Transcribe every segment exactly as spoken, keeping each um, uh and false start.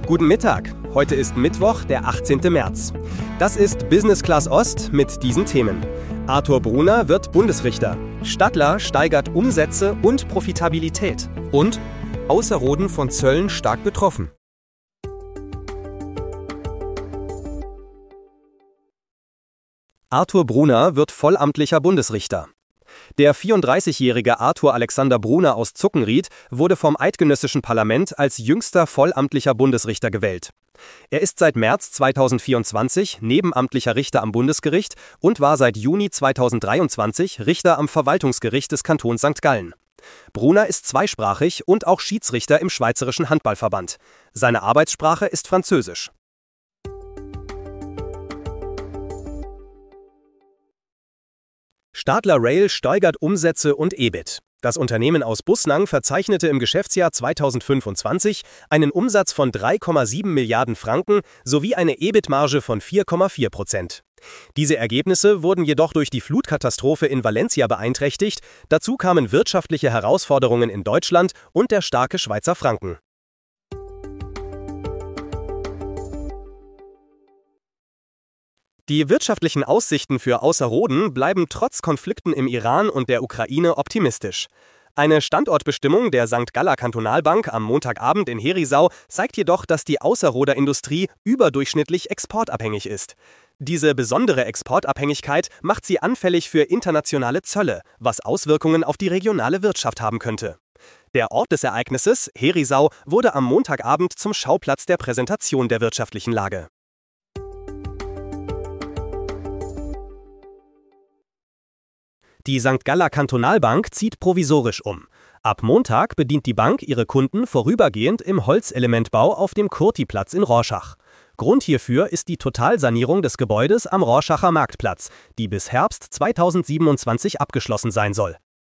Guten Mittag, heute ist Mittwoch, der achtzehnte März. Das ist Business Class Ost mit diesen Themen. Arthur Brunner wird Bundesrichter. Stadler steigert Umsätze und Profitabilität. Und Ausserrhoden von Zöllen stark betroffen. Arthur Brunner wird vollamtlicher Bundesrichter. Der vierunddreißigjährige Arthur Alexander Brunner aus Zuckenried wurde vom eidgenössischen Parlament als jüngster vollamtlicher Bundesrichter gewählt. Er ist seit März zweitausendvierundzwanzig nebenamtlicher Richter am Bundesgericht und war seit Juni zweitausenddreiundzwanzig Richter am Verwaltungsgericht des Kantons Sankt Gallen. Brunner ist zweisprachig und auch Schiedsrichter im Schweizerischen Handballverband. Seine Arbeitssprache ist Französisch. Stadler Rail steigert Umsätze und E B I T. Das Unternehmen aus Bussnang verzeichnete im Geschäftsjahr zweitausendfünfundzwanzig einen Umsatz von drei Komma sieben Milliarden Franken sowie eine E B I T-Marge von vier Komma vier Prozent. Diese Ergebnisse wurden jedoch durch die Flutkatastrophe in Valencia beeinträchtigt. Dazu kamen wirtschaftliche Herausforderungen in Deutschland und der starke Schweizer Franken. Die wirtschaftlichen Aussichten für Ausserrhoden bleiben trotz Konflikten im Iran und der Ukraine optimistisch. Eine Standortbestimmung der Sankt Galler Kantonalbank am Montagabend in Herisau zeigt jedoch, dass die Ausserrhoder Industrie überdurchschnittlich exportabhängig ist. Diese besondere Exportabhängigkeit macht sie anfällig für internationale Zölle, was Auswirkungen auf die regionale Wirtschaft haben könnte. Der Ort des Ereignisses, Herisau, wurde am Montagabend zum Schauplatz der Präsentation der wirtschaftlichen Lage. Die Sankt Galler Kantonalbank zieht provisorisch um. Ab Montag bedient die Bank ihre Kunden vorübergehend im Holzelementbau auf dem Kurtiplatz in Rorschach. Grund hierfür ist die Totalsanierung des Gebäudes am Rorschacher Marktplatz, die bis Herbst zweitausendsiebenundzwanzig abgeschlossen sein soll.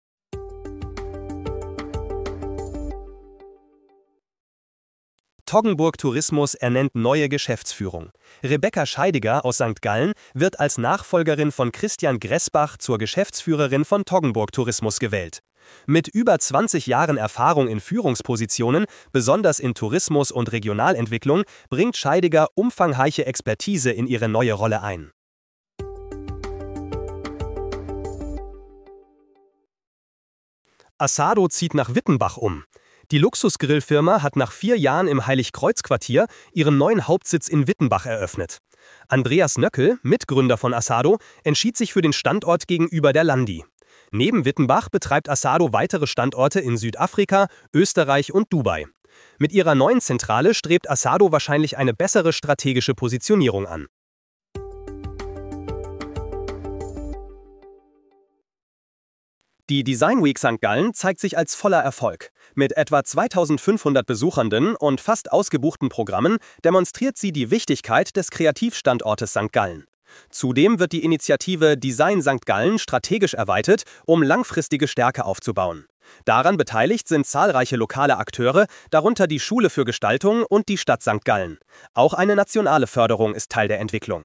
Toggenburg Tourismus ernennt neue Geschäftsführung. Rebecca Scheidiger aus Sankt Gallen wird als Nachfolgerin von Christian Gressbach zur Geschäftsführerin von Toggenburg Tourismus gewählt. Mit über zwanzig Jahren Erfahrung in Führungspositionen, besonders in Tourismus und Regionalentwicklung, bringt Scheidiger umfangreiche Expertise in ihre neue Rolle ein. Asado zieht nach Wittenbach um. Die Luxusgrillfirma hat nach vier Jahren im Heiligkreuz-Quartier ihren neuen Hauptsitz in Wittenbach eröffnet. Andreas Nöckel, Mitgründer von Asado, entschied sich für den Standort gegenüber der Landi. Neben Wittenbach betreibt Asado weitere Standorte in Südafrika, Österreich und Dubai. Mit ihrer neuen Zentrale strebt Asado wahrscheinlich eine bessere strategische Positionierung an. Die Design Week Sankt Gallen zeigt sich als voller Erfolg. Mit etwa zweitausendfünfhundert Besuchernden und fast ausgebuchten Programmen demonstriert sie die Wichtigkeit des Kreativstandortes Sankt Gallen. Zudem wird die Initiative Design Sankt Gallen strategisch erweitert, um langfristige Stärke aufzubauen. Daran beteiligt sind zahlreiche lokale Akteure, darunter die Schule für Gestaltung und die Stadt Sankt Gallen. Auch eine nationale Förderung ist Teil der Entwicklung.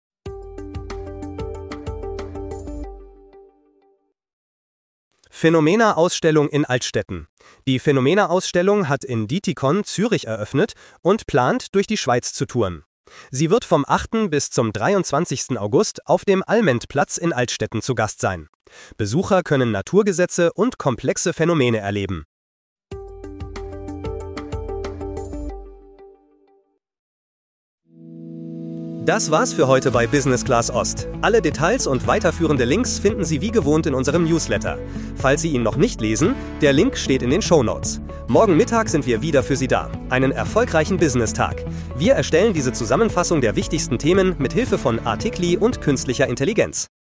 Phänomena-Ausstellung in Altstetten. Die Phänomena-Ausstellung hat in Dietikon, Zürich eröffnet und plant, durch die Schweiz zu touren. Sie wird vom achten bis zum dreiundzwanzigsten August auf dem Allmendplatz in Altstetten zu Gast sein. Besucher können Naturgesetze und komplexe Phänomene erleben. Das war's für heute bei Business Class Ost. Alle Details und weiterführende Links finden Sie wie gewohnt in unserem Newsletter. Falls Sie ihn noch nicht lesen, der Link steht in den Shownotes. Morgen Mittag sind wir wieder für Sie da. Einen erfolgreichen Business-Tag. Wir erstellen diese Zusammenfassung der wichtigsten Themen mit Hilfe von Artikli und künstlicher Intelligenz.